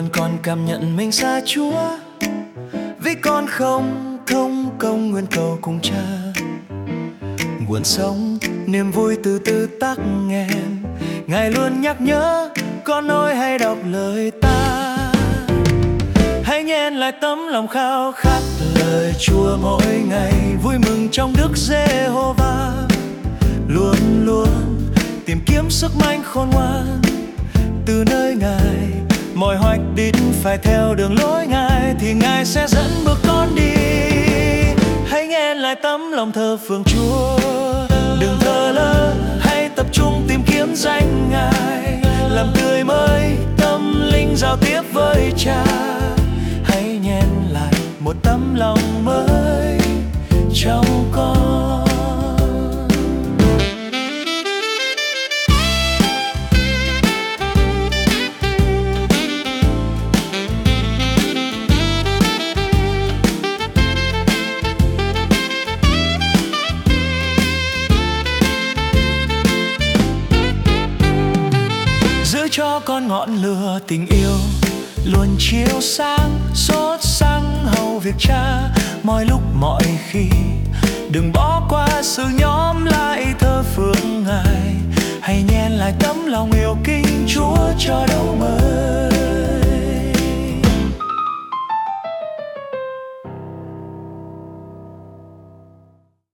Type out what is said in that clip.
luôn còn cảm nhận mình xa Chúa, vì con không thông công nguyện cầu cùng Cha. Nguồn sống niềm vui từ từ tắc nghẹn, Ngài luôn nhắc nhớ con ơi hãy đọc lời ta, hãy nhen lại tấm lòng khao khát lời Chúa mỗi ngày, vui mừng trong Đức Giê-hô-va, luôn luôn tìm kiếm sức mạnh khôn ngoan từ nơi Ngài. Mọi hoạch đích phải theo đường lối Ngài thì Ngài sẽ dẫn bước con đi. Hãy nghe lại tấm lòng thờ phượng Chúa, đừng thờ lơ, hãy tập trung tìm kiếm danh Ngài, làm tươi mới tâm linh giao tiếp với Cha. Hãy nhen lại một tấm lòng mới trong con. Giữ cho con ngọn lửa tình yêu luôn chiếu sáng, sốt sắng hầu việc Cha mọi lúc mọi khi. Đừng bỏ qua sự nhóm lại thờ phượng Ngài, hãy nhen lại tấm lòng yêu kính Chúa cho đâu mới.